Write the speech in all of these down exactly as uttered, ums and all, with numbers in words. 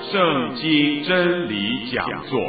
圣经真理讲座。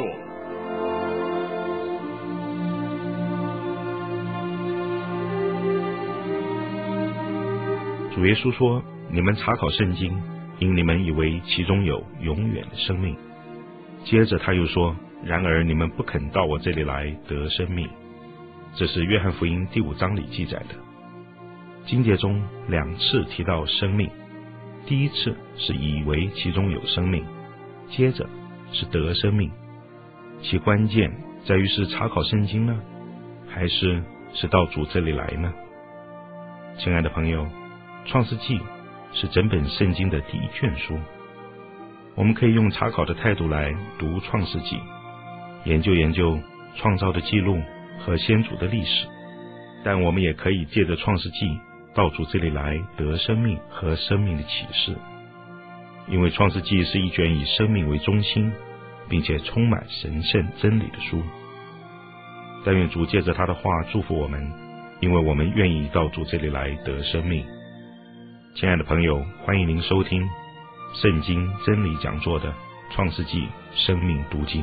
主耶稣说：你们查考圣经，因你们以为其中有永远的生命。接着他又说：然而你们不肯到我这里来得生命。这是约翰福音第五章里记载的。经节中两次提到生命，第一次是以为其中有生命，接着是得生命。其关键在于是查考圣经呢，还是是到主这里来呢？亲爱的朋友，创世纪是整本圣经的第一卷书，我们可以用查考的态度来读创世纪，研究研究创造的记录和先祖的历史，但我们也可以借着创世纪到主这里来得生命和生命的启示。因为创世纪是一卷以生命为中心并且充满神圣真理的书。但愿主借着他的话祝福我们，因为我们愿意到主这里来得生命。亲爱的朋友，欢迎您收听圣经真理讲座的创世纪生命读经。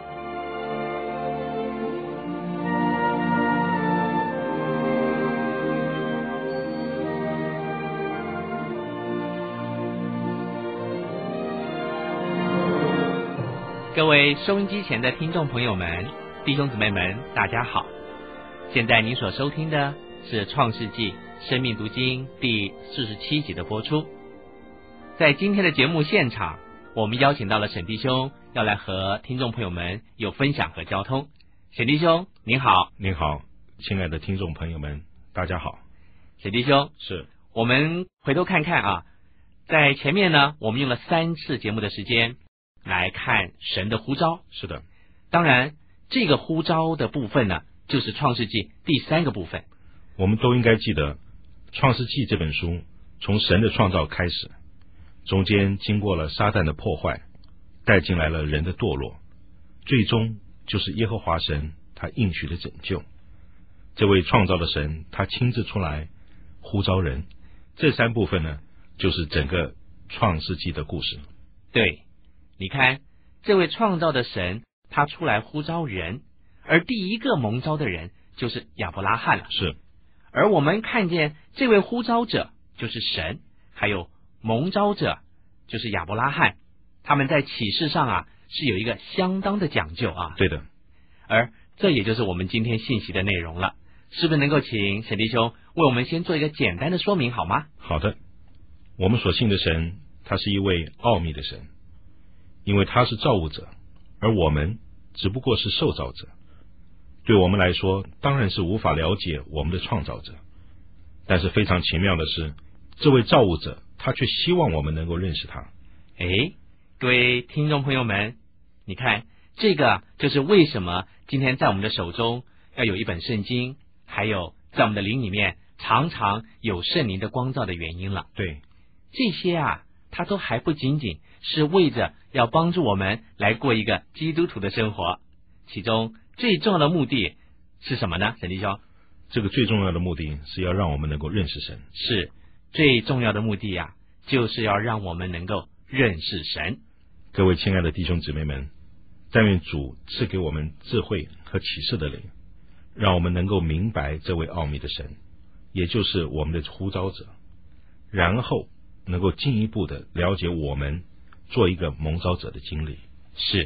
各位收音机前的听众朋友们、弟兄姊妹们，大家好！现在您所收听的是《创世纪生命读经》第四十七集的播出。在今天的节目现场，我们邀请到了沈弟兄，要来和听众朋友们有分享和交通。沈弟兄，您好！ 您好，亲爱的听众朋友们，大家好。 沈弟兄， 是我们回头看看啊，在前面呢，我们用了三次节目的时间来看神的呼召。 是的， 当然这个呼召的部分呢，就是创世纪第三个部分。 我们都应该记得，创世纪这本书从神的创造开始，中间经过了撒旦的破坏，带进来了人的堕落，最终就是耶和华神他应许的拯救。这位创造的神他亲自出来呼召人，这三部分呢，就是整个创世纪的故事。 对，你看这位创造的神他出来呼召人，而第一个蒙召的人就是亚伯拉罕了。 是， 而我们看见这位呼召者就是神，还有蒙召者就是亚伯拉罕，他们在启示上啊是有一个相当的讲究啊。 对的， 而这也就是我们今天信息的内容了。是不是能够请沈弟兄为我们先做一个简单的说明好吗？ 好的，我们所信的神他是一位奥秘的神，因为他是造物者，而我们只不过是受造者。对我们来说当然是无法了解我们的创造者，但是非常奇妙的是，这位造物者他却希望我们能够认识他。 诶，各位听众朋友们，你看这个就是为什么今天在我们的手中要有一本圣经，还有在我们的灵里面常常有圣灵的光照的原因了。 对， 这些啊它都还不仅仅是为着要帮助我们来过一个基督徒的生活，其中最重要的目的是什么呢？沈弟兄， 这个最重要的目的是要让我们能够认识神。 是，最重要的目的啊，就是要让我们能够认识神。 各位亲爱的弟兄姊妹们，但愿主赐给我们智慧和启示的灵，让我们能够明白这位奥秘的神，也就是我们的呼召者，然后能够进一步的了解我们做一个蒙召者的经历。 是。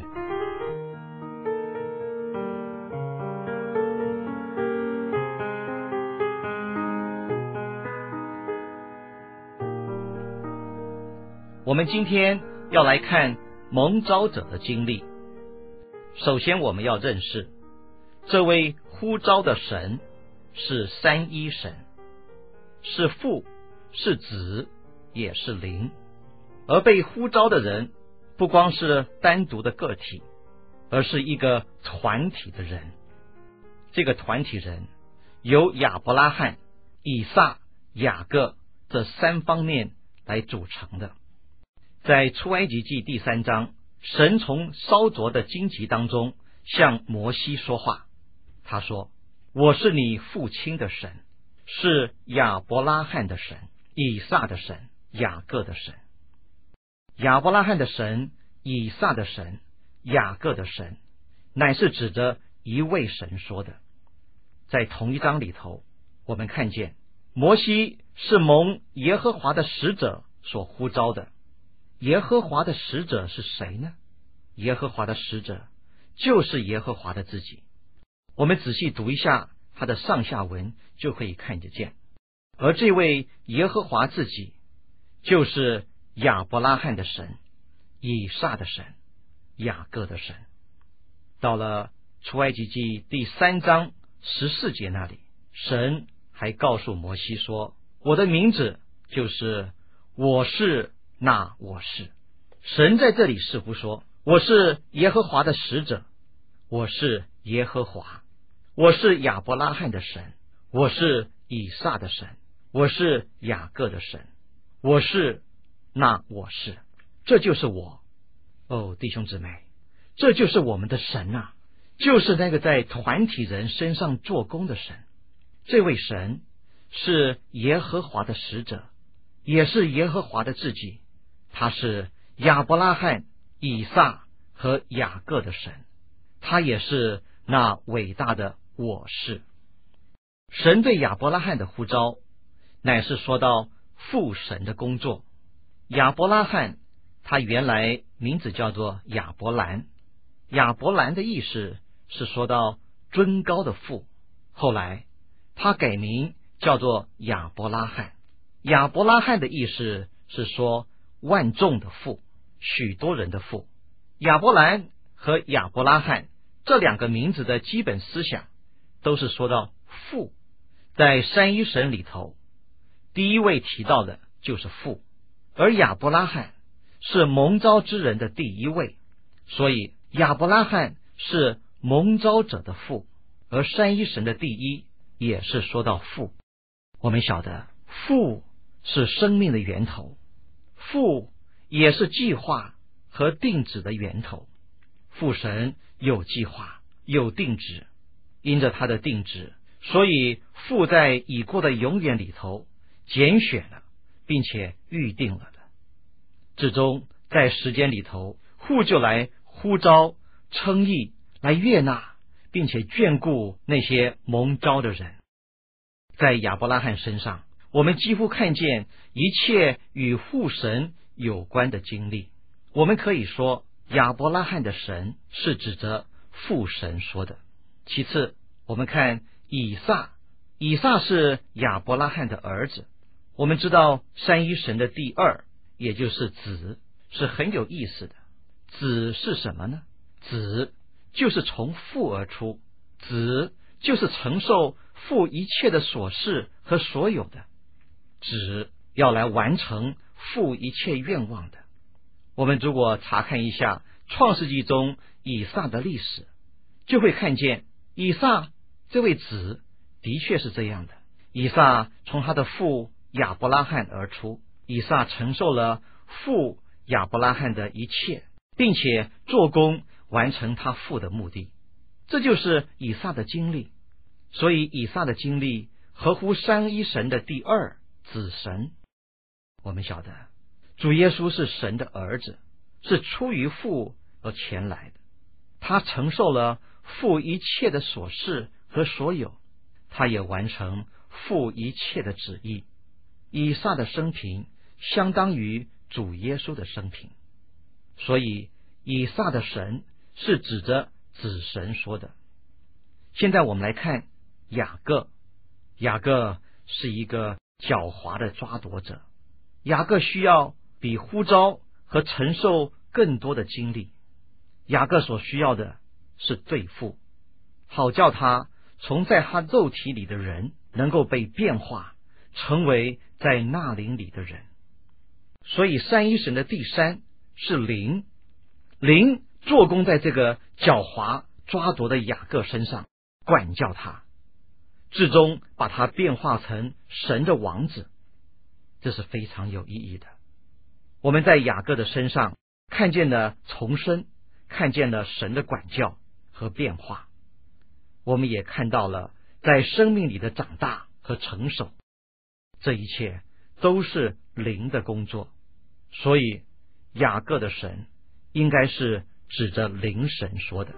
我们今天要来看蒙召者的经历。首先我们要认识这位呼召的神是三一神，是父，是子，也是灵。而被呼召的人不光是单独的个体，而是一个团体的人。这个团体人由亚伯拉罕、以撒、雅各这三方面来组成的。在出埃及记第三章，神从烧灼的荆棘当中向摩西说话，他说：我是你父亲的神，是亚伯拉罕的神，以撒的神，雅各的神。亚伯拉罕的神以撒的神、雅各的神，乃是指着一位神说的。在同一章里头，我们看见摩西是蒙耶和华的使者所呼召的。耶和华的使者是谁呢？耶和华的使者就是耶和华的自己。我们仔细读一下他的上下文，就可以看得见。而这位耶和华自己就是亚伯拉罕的神、以撒的神、雅各的神。到了出埃及记第三章十四节那里，神还告诉摩西说，我的名字就是我是那我是。神在这里似乎说，我是耶和华的使者，我是耶和华，我是亚伯拉罕的神，我是以撒的神，我是雅各的神，我是那我是。这就是我。哦，弟兄姊妹，这就是我们的神啊，就是那个在团体人身上做工的神。这位神是耶和华的使者，也是耶和华的自己，他是亚伯拉罕、以撒和雅各的神，他也是那伟大的我是。神对亚伯拉罕的呼召，乃是说到父神的工作。亚伯拉罕他原来名字叫做亚伯兰，亚伯兰的意思是说到尊高的父，后来他改名叫做亚伯拉罕。亚伯拉罕的意思是说万众的父，许多人的父。亚伯兰和亚伯拉罕这两个名字的基本思想都是说到父。在三一神里头，第一位提到的就是父，而亚伯拉罕是蒙召之人的第一位，所以亚伯拉罕是蒙召者的父，而三一神的第一也是说到父。我们晓得父是生命的源头，父也是计划和定旨的源头。父神有计划，有定旨，因着他的定旨，所以父在已过的永远里头拣选了，并且预定了的。至终在时间里头，父就来呼召、称义，来悦纳，并且眷顾那些蒙召的人。在亚伯拉罕身上，我们几乎看见一切与父神有关的经历。我们可以说，亚伯拉罕的神是指着父神说的。其次，我们看以撒，以撒是亚伯拉罕的儿子。我们知道三一神的第二，也就是子，是很有意思的。子是什么呢？子就是从父而出，子就是承受父一切的所事和所有的，子要来完成父一切愿望的。我们如果查看一下创世纪中以撒的历史，就会看见以撒这位子的确是这样的。以撒从他的父亚伯拉罕而出，以撒承受了父亚伯拉罕的一切，并且做工完成他父的目的。这就是以撒的经历。所以以撒的经历合乎三一神的第二，子神。我们晓得主耶稣是神的儿子，是出于父而前来的，他承受了父一切的所事和所有，他也完成父一切的旨意。以撒的生平相当于主耶稣的生平，所以以撒的神是指着子神说的。现在我们来看雅各。雅各是一个狡猾的抓夺者，雅各需要比呼召和承受更多的经历。雅各所需要的是对付，好叫他从在他肉体里的人能够被变化，成为在那灵里的人。所以三一神的第三是灵，灵做工在这个狡猾抓夺的雅各身上，管教他，至终把他变化成神的王子。这是非常有意义的。我们在雅各的身上看见了重生，看见了神的管教和变化，我们也看到了在生命里的长大和成熟，这一切都是灵的工作。所以雅各的神应该是指着灵神说的。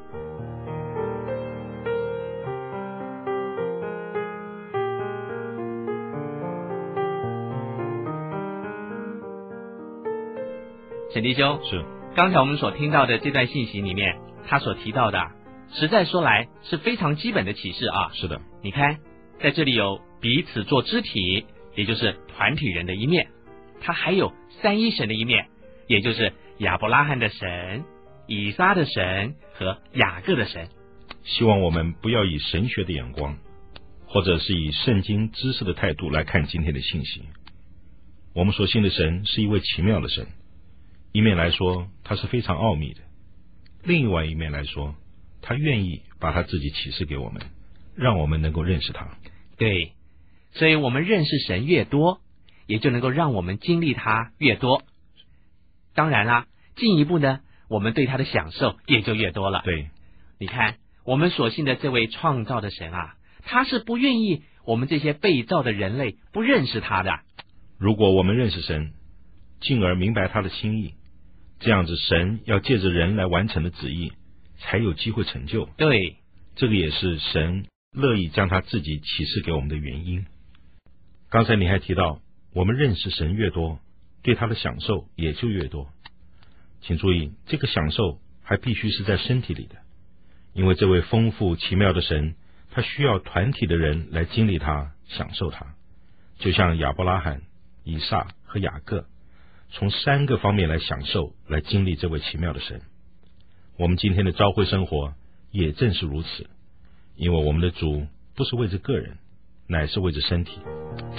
沈弟兄， 是刚才我们所听到的这段信息里面，他所提到的，实在说来是非常基本的启示啊。 是的， 你看，在这里有彼此做肢体，也就是团体人的一面，他还有三一神的一面，也就是亚伯拉罕的神、以撒的神和雅各的神。 希望我们不要以神学的眼光，或者是以圣经知识的态度来看今天的信息。我们所信的神是一位奇妙的神，一面来说他是非常奥秘的，另外一面来说他愿意把他自己启示给我们，让我们能够认识他。 对，所以我们认识神越多，也就能够让我们经历他越多。当然啦，进一步呢，我们对他的享受也就越多了。 对， 你看我们所信的这位创造的神啊，他是不愿意我们这些被造的人类不认识他的。 如果我们认识神，进而明白他的心意，这样子神要借着人来完成的旨意才有机会成就。 对， 这个也是神乐意将他自己启示给我们的原因。刚才你还提到，我们认识神越多，对他的享受也就越多。请注意，这个享受还必须是在身体里的，因为这位丰富奇妙的神，他需要团体的人来经历他，享受他。就像亚伯拉罕、以撒和雅各，从三个方面来享受，来经历这位奇妙的神。我们今天的教会生活也正是如此，因为我们的主不是为着个人，乃是为着身体。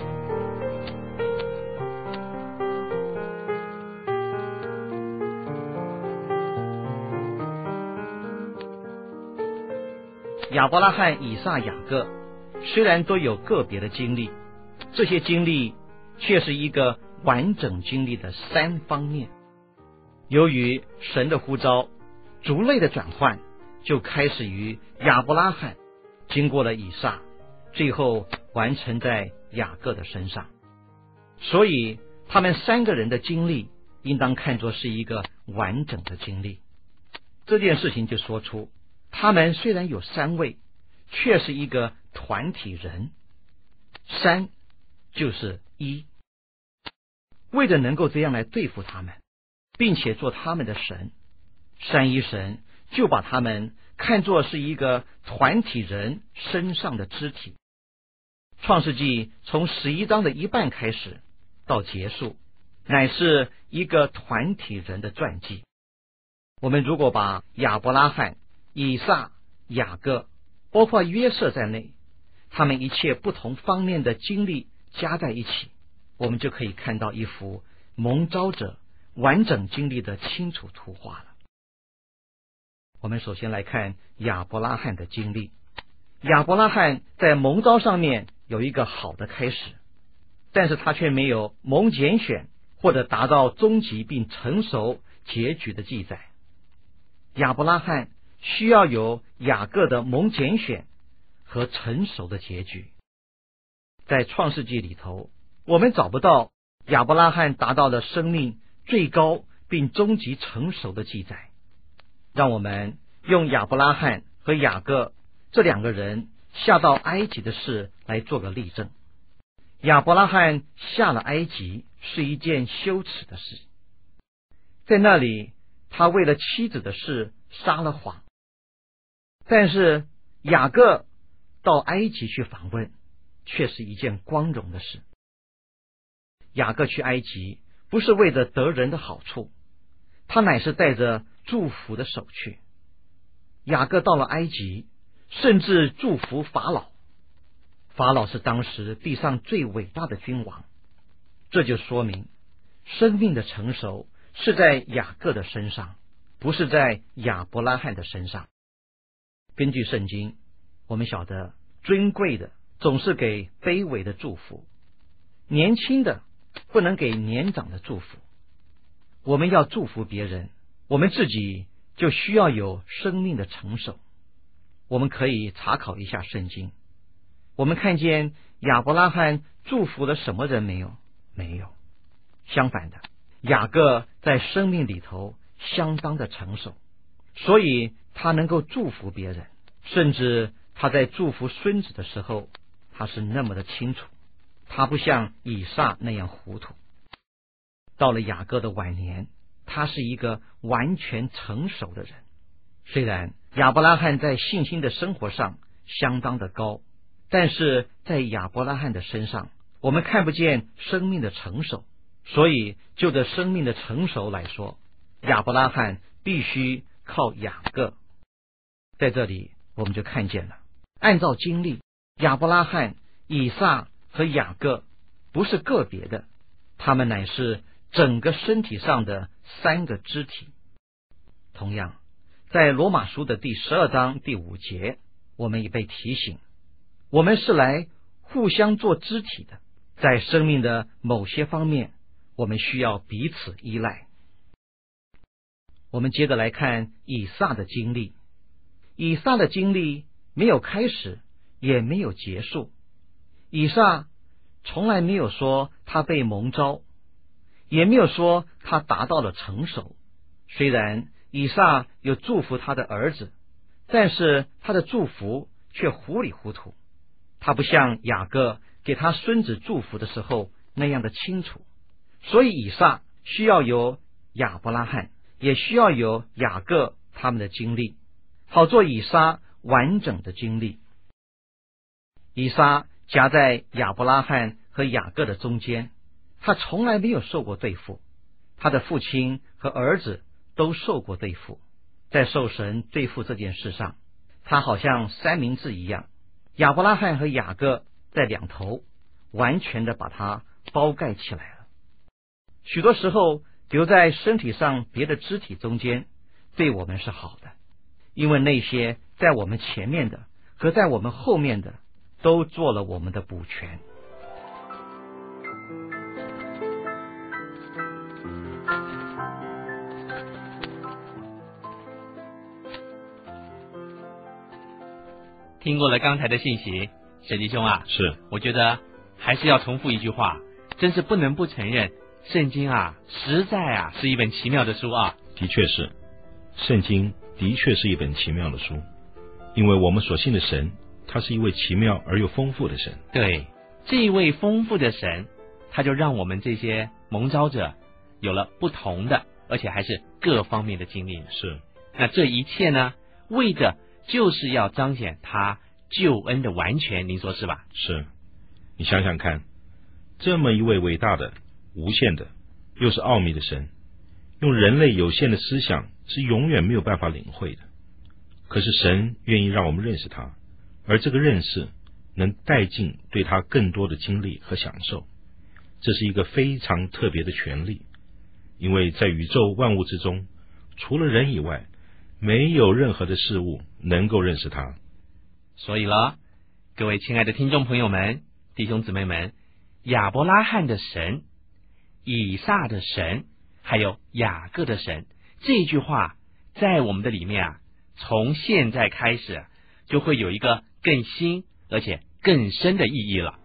亚伯拉罕、以撒、雅各虽然都有个别的经历，这些经历却是一个完整经历的三方面。由于神的呼召，族类的转换就开始于亚伯拉罕，经过了以撒，最后完成在雅各的身上。所以他们三个人的经历应当看作是一个完整的经历。这件事情就说出，他们虽然有三位，却是一个团体人。三就是一，为了能够这样来对付他们，并且做他们的神，三一神就把他们看作是一个团体人身上的肢体。创世纪从十一章的一半开始到结束，乃是一个团体人的传记。我们如果把亚伯拉罕、以撒、雅各，包括约瑟在内，他们一切不同方面的经历加在一起，我们就可以看到一幅蒙召者完整经历的清楚图画了。我们首先来看亚伯拉罕的经历。亚伯拉罕在蒙召上面有一个好的开始，但是他却没有蒙拣选或者达到终极并成熟结局的记载。亚伯拉罕需要有雅各的蒙拣选和成熟的结局。在创世纪里头，我们找不到亚伯拉罕达到了生命最高并终极成熟的记载。让我们用亚伯拉罕和雅各这两个人下到埃及的事来做个例证。亚伯拉罕下了埃及是一件羞耻的事，在那里他为了妻子的事撒了谎。但是雅各到埃及去访问，却是一件光荣的事。雅各去埃及不是为了得人的好处，他乃是带着祝福的手去。雅各到了埃及，甚至祝福法老。法老是当时地上最伟大的君王，这就说明生命的成熟是在雅各的身上，不是在亚伯拉罕的身上。根据圣经，我们晓得尊贵的总是给卑微的祝福，年轻的不能给年长的祝福。我们要祝福别人，我们自己就需要有生命的成熟。我们可以查考一下圣经，我们看见亚伯拉罕祝福了什么人没有？没有。相反的，雅各在生命里头相当的成熟，所以他能够祝福别人，甚至他在祝福孙子的时候，他是那么的清楚，他不像以撒那样糊涂。到了雅各的晚年，他是一个完全成熟的人。虽然亚伯拉罕在信心的生活上相当的高，但是在亚伯拉罕的身上，我们看不见生命的成熟，所以就着生命的成熟来说，亚伯拉罕必须靠雅各。在这里我们就看见了，按照经历，亚伯拉罕、以撒和雅各不是个别的，他们乃是整个身体上的三个肢体。同样，在罗马书的第十二章第五节，我们也被提醒，我们是来互相做肢体的，在生命的某些方面，我们需要彼此依赖。我们接着来看以撒的经历。以撒的经历没有开始，也没有结束。以撒从来没有说他被蒙召，也没有说他达到了成熟。虽然以撒有祝福他的儿子，但是他的祝福却糊里糊涂，他不像雅各给他孙子祝福的时候那样的清楚。所以以撒需要有亚伯拉罕，也需要有雅各他们的经历，好做以撒完整的经历。以撒夹在亚伯拉罕和雅各的中间，他从来没有受过对付，他的父亲和儿子都受过对付。在受神对付这件事上，他好像三明治一样，亚伯拉罕和雅各在两头，完全的把他包盖起来了。许多时候留在身体上别的肢体中间，对我们是好的，因为那些在我们前面的和在我们后面的都做了我们的补全。 听过了刚才的信息，沈弟兄啊， 是， 我觉得还是要重复一句话，真是不能不承认，圣经啊，实在啊是一本奇妙的书啊。 的确是，圣经的确是一本奇妙的书，因为我们所信的神，他是一位奇妙而又丰富的神。 对，这一位丰富的神，他就让我们这些蒙召者有了不同的，而且还是各方面的经历。 是， 那这一切呢，为的就是要彰显他救恩的完全，您说是吧？ 是，你想想看，这么一位伟大的、无限的，又是奥秘的神，用人类有限的思想是永远没有办法领会的。可是神愿意让我们认识他，而这个认识能带进对他更多的经历和享受。这是一个非常特别的权利，因为在宇宙万物之中，除了人以外，没有任何的事物能够认识他。 所以了，各位亲爱的听众朋友们、弟兄姊妹们，亚伯拉罕的神、以撒的神，还有雅各的神，这句话在我们的里面啊，从现在开始就会有一个更新而且更深的意义了。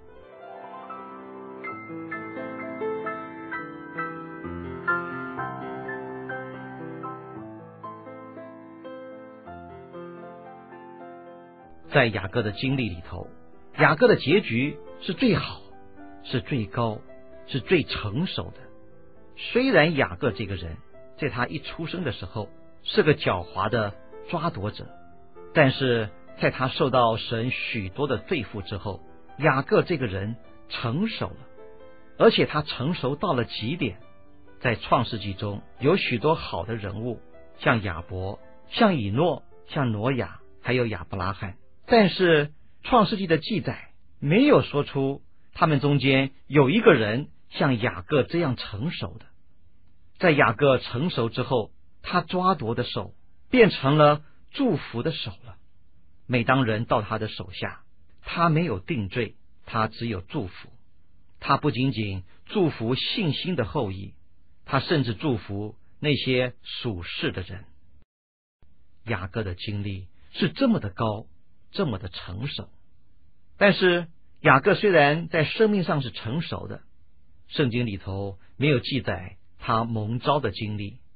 在雅各的经历里头，雅各的结局是最好，是最高，是最成熟的。虽然雅各这个人在他一出生的时候是个狡猾的抓夺者，但是在他受到神许多的对付之后，雅各这个人成熟了，而且他成熟到了极点。在创世纪中有许多好的人物，像亚伯、像以诺、像挪亚，还有亚伯拉罕，但是创世纪的记载没有说出他们中间有一个人像雅各这样成熟的。在雅各成熟之后，他抓夺的手变成了祝福的手了。每当人到他的手下，他没有定罪，他只有祝福。他不仅仅祝福信心的后裔，他甚至祝福那些属世的人。雅各的经历是这么的高，这么的成熟。但是雅各虽然在生命上是成熟的，圣经里头没有记载他蒙召的经历，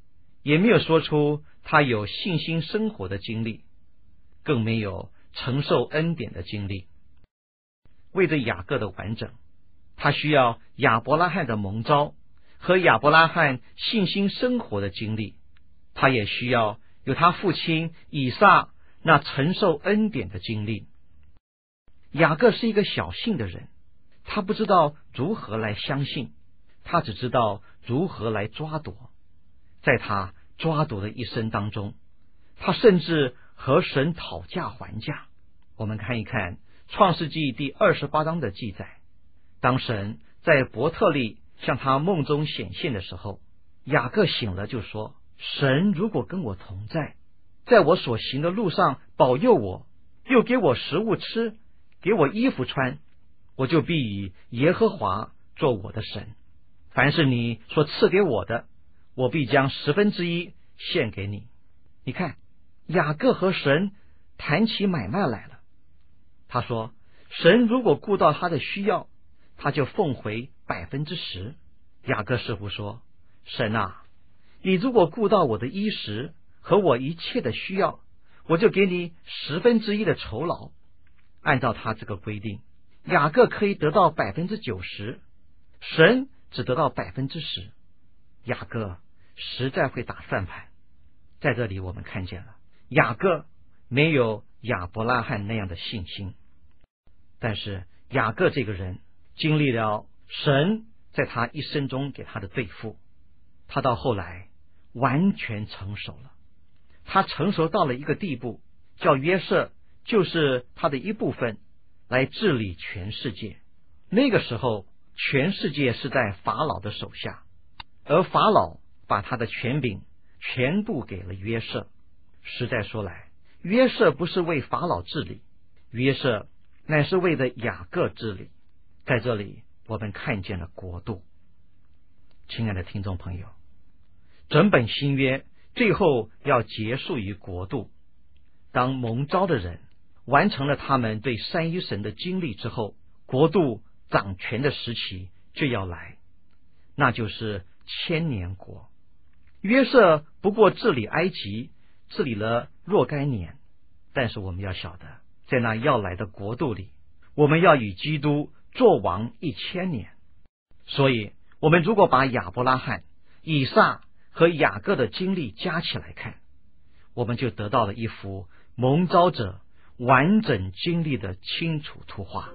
也没有说出他有信心生活的经历，更没有承受恩典的经历。为着雅各的完整，他需要亚伯拉罕的蒙召和亚伯拉罕信心生活的经历，他也需要有他父亲以撒那承受恩典的经历。雅各是一个小信的人，他不知道如何来相信，他只知道如何来抓夺。在他抓夺的一生当中，他甚至和神讨价还价。我们看一看创世纪第二十八章的记载，当神在伯特利向他梦中显现的时候，雅各醒了就说，神如果跟我同在，在我所行的路上保佑我，又给我食物吃，给我衣服穿，我就必以耶和华做我的神。凡是你所赐给我的，我必将十分之一献给你。你看，雅各和神谈起买卖来了。他说，神如果顾到他的需要，他就奉回百分之十。雅各似乎说，神啊，你如果顾到我的衣食和我一切的需要，我就给你十分之一的酬劳。按照他这个规定，雅各可以得到百分之九十，神只得到百分之十。雅各实在会打算盘。在这里我们看见了，雅各没有亚伯拉罕那样的信心，但是雅各这个人经历了神在他一生中给他的对付，他到后来完全成熟了。他成熟到了一个地步，叫约瑟就是他的一部分，来治理全世界。那个时候全世界是在法老的手下，而法老把他的权柄全部给了约瑟。实在说来，约瑟不是为法老治理，约瑟乃是为了雅各治理。在这里我们看见了国度。亲爱的听众朋友，整本新约最后要结束于国度。当蒙召的人完成了他们对三一神的经历之后，国度掌权的时期就要来，那就是千年国。约瑟不过治理埃及治理了若干年，但是我们要晓得，在那要来的国度里，我们要与基督作王一千年。所以我们如果把亚伯拉罕、以撒和雅各的经历加起来看，我们就得到了一幅蒙召者完整经历的清楚图画。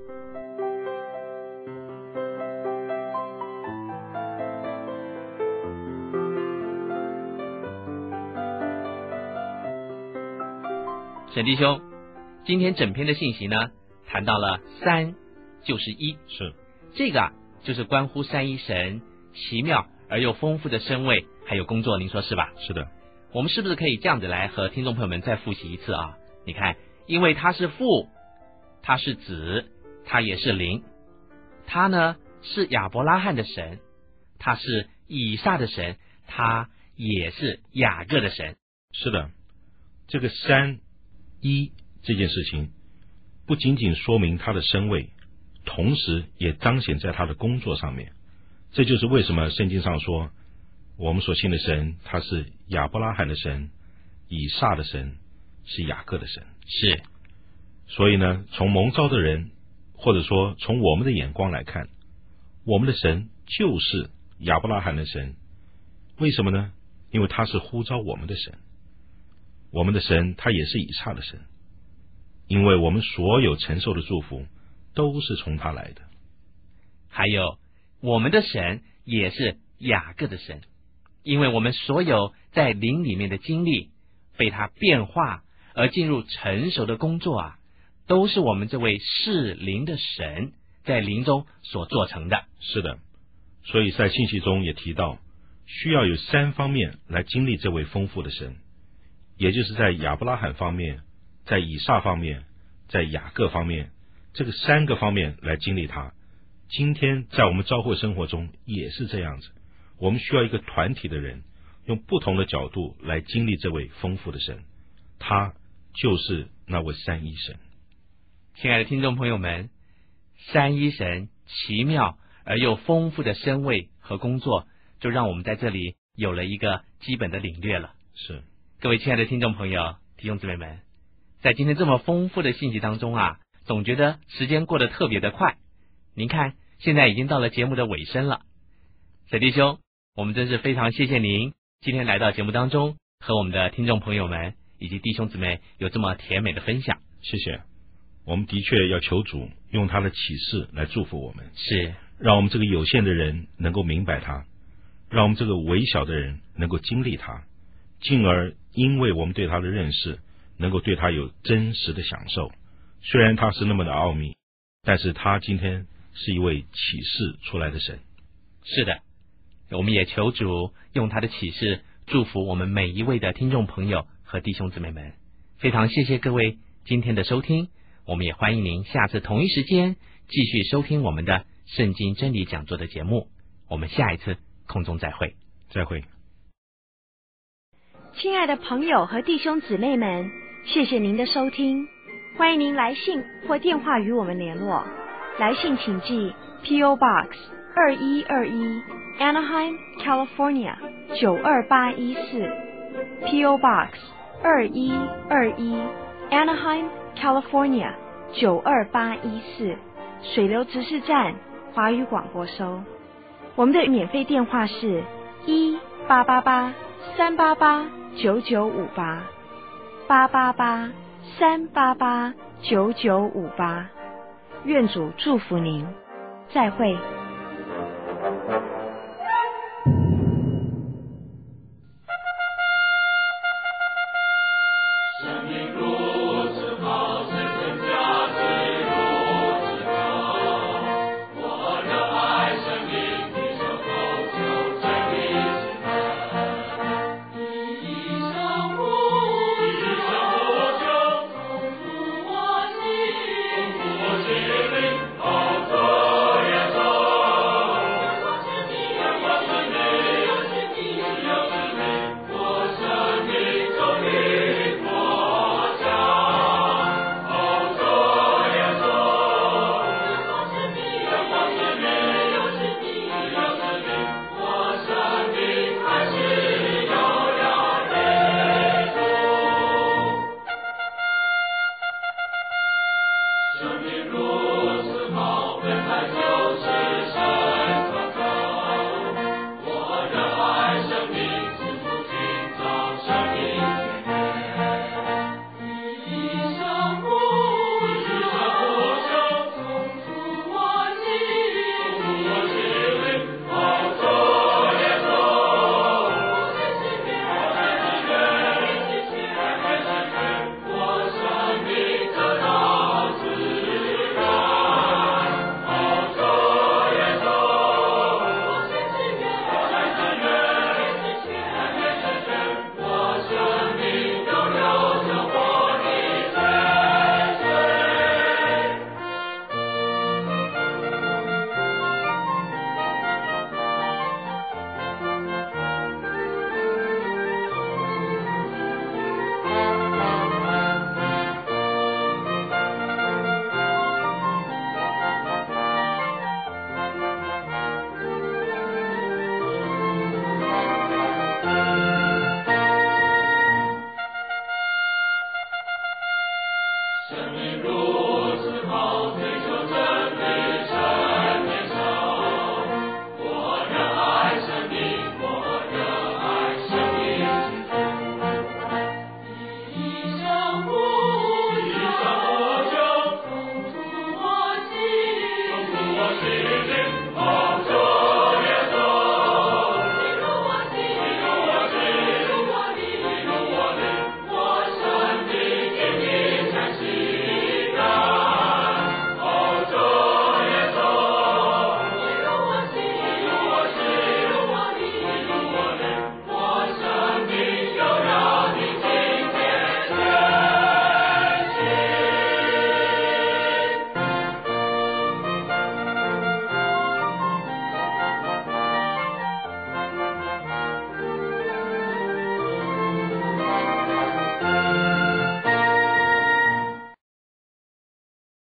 沈弟兄，今天整篇的信息呢，谈到了三就是一， 是这个啊，就是关乎三一神奇妙而又丰富的身位还有工作，您说是吧？ 是的。 我们是不是可以这样子来和听众朋友们再复习一次啊？你看，因为他是父，他是子，他也是灵，他呢是亚伯拉罕的神，他是以撒的神，他也是雅各的神。 是的，这个三一这件事情不仅仅说明他的身位，同时也彰显在他的工作上面。这就是为什么圣经上说，我们所信的神他是亚伯拉罕的神，以撒的神，是雅各的神。 是， 所以呢，从蒙召的人，或者说从我们的眼光来看，我们的神就是亚伯拉罕的神。为什么呢？因为他是呼召我们的神。我们的神他也是以撒的神，因为我们所有承受的祝福都是从他来的。 还有我们的神也是雅各的神，因为我们所有在灵里面的经历被他变化而进入成熟的工作啊，都是我们这位是灵的神在灵中所做成的。 是的，所以在信息中也提到，需要有三方面来经历这位丰富的神，也就是在亚伯拉罕方面，在以撒方面，在雅各方面，这个三个方面来经历他。今天在我们教会生活中也是这样子，我们需要一个团体的人，用不同的角度来经历这位丰富的神，他就是那位三一神。 亲爱的听众朋友们，三一神奇妙而又丰富的身位和工作，就让我们在这里有了一个基本的领略了。 是， 各位亲爱的听众朋友、弟兄姊妹们，在今天这么丰富的信息当中啊，总觉得时间过得特别的快。您看，现在已经到了节目的尾声了。小弟兄，我们真是非常谢谢您今天来到节目当中，和我们的听众朋友们以及弟兄姊妹有这么甜美的分享。 谢谢。我们的确要求主用他的启示来祝福我们， 是让我们这个有限的人能够明白他，让我们这个微小的人能够经历他，进而因为我们对他的认识，能够对他有真实的享受。虽然他是那么的奥秘，但是他今天是一位启示出来的神。 是的，我们也求主用他的启示祝福我们每一位的听众朋友和弟兄姊妹们。非常谢谢各位今天的收听，我们也欢迎您下次同一时间继续收听我们的圣经真理讲座的节目。我们下一次空中再会。 再会。 亲爱的朋友和弟兄姊妹们，谢谢您的收听，欢迎您来信或电话与我们联络。来信请寄 P O Box 二一二一 Anaheim, California 九二八一四 P O Box 二一二一 Anaheim, California 九二八一四水流执事站华语广播收。我们的免费电话是一八八八三八八九九五八八八八三八八九九五八。愿主祝福您，再会。